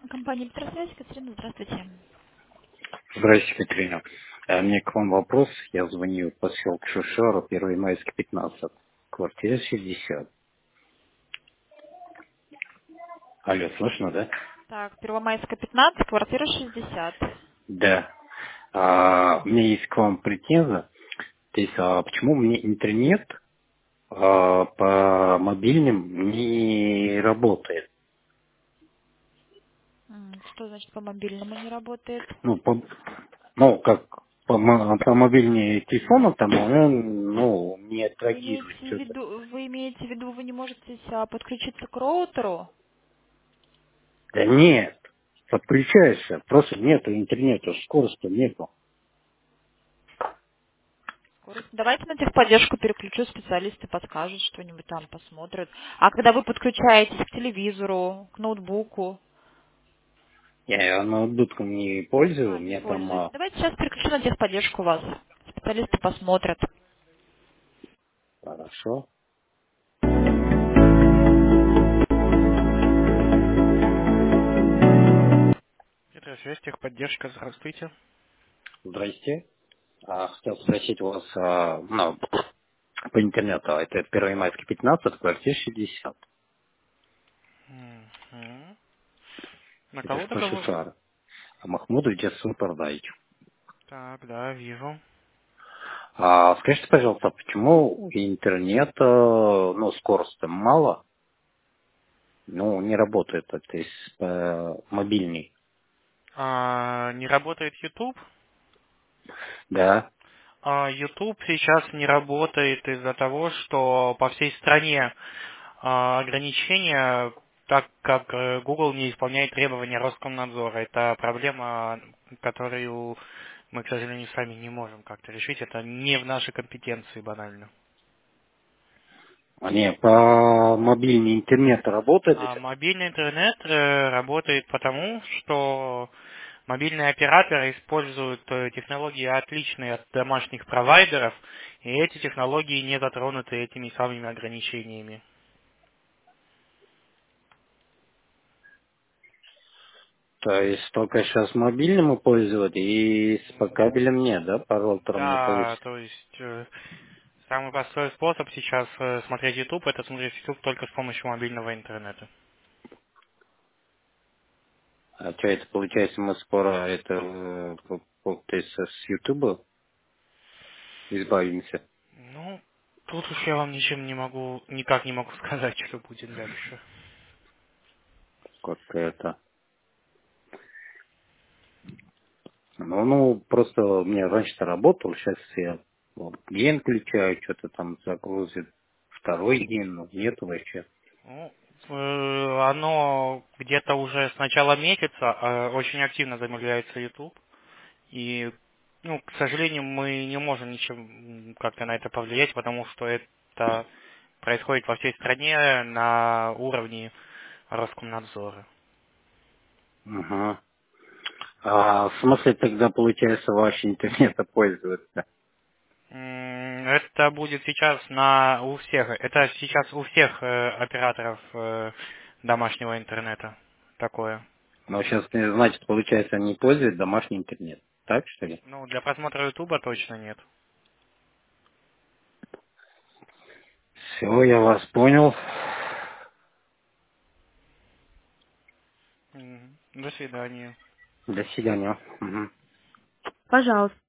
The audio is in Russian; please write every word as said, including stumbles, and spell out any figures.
Компания Петросвязь, Катерина, здравствуйте. Здравствуйте, Катерина. Э, Мне к вам вопрос. Я звоню по поселку Шушара, первое майская, пятнадцать. Квартира шестьдесят. Алло, слышно, да? Так, Первомайская, пятнадцать, квартира шестьдесят. Да. А, у меня есть к вам претензия. То есть, а почему мне интернет а, по мобильным не работает? М, Что значит по мобильному не работает? Ну, по, ну как по, мо- по мобильному телефону там он, ну, не Вы имеете отреагирует в что-то. виду, вы имеете в виду, вы не можете а, подключиться к роутеру? Да нет, подключаешься, просто нету интернета, скорости нету. Скорость. Давайте на техподдержку переключу, специалисты подскажут, что-нибудь там посмотрят. А когда вы подключаетесь к телевизору, к ноутбуку, Я ноутбуком не пользую, у а, не меня там... пользуетесь. а, Давайте сейчас переключу на техподдержку вас. Специалисты посмотрят. Хорошо. Петросвязь, техподдержка, здравствуйте. Здрасте. А, хотел спросить у вас а, ну, по интернету. Это Первомайский пятнадцать, квартира шестьдесят. Мгм. На Это кого договор? Шпашишар. А Махмудов Джасун Пардаевич. Так, да, вижу. А, скажите, пожалуйста, почему интернет, э, ну, скорости мало, ну, не работает, то есть э, мобильный? А, не работает YouTube? Да. А, YouTube сейчас не работает из-за того, что по всей стране а, ограничения, так как э, Google не исполняет требования Роскомнадзора. Это проблема, которую мы, к сожалению, сами не можем как-то решить. Это не в нашей компетенции банально. А не, по мобильный интернет работает? А мобильный интернет э, работает потому, что мобильные операторы используют э, технологии отличные от домашних провайдеров, и эти технологии не затронуты этими самыми ограничениями. То есть только сейчас мобильному пользоваться и с по кабелем нет, да, по роутерам не Да, получится. то есть э, самый простой способ сейчас э, смотреть YouTube, это смотреть YouTube только с помощью мобильного интернета. А что это получается, мы скоро это э, по- по- то есть с Ютуба избавимся, Ну, тут уж я вам ничем не могу, никак не могу сказать, что будет дальше. как это. Ну, ну, просто у меня раньше-то работал, сейчас я вот, день включаю, что-то там загрузит, второй день, ну, нету вообще. Ну, э, оно где-то уже с начала месяца э, очень активно замедляется YouTube. И, ну, к сожалению, мы не можем ничем м, как-то на это повлиять, потому что это происходит во всей стране на уровне Роскомнадзора. Ага. А в смысле тогда, получается, ваш интернет пользуется? М, Это будет сейчас на у всех, это сейчас у всех э, операторов э, домашнего интернета такое. Но сейчас, значит, получается, они пользуют домашний интернет. Так, что ли? Ну, для просмотра Ютуба точно нет. Все, я вас понял. Мгм. До свидания. До свидания. Мгм. Пожалуйста.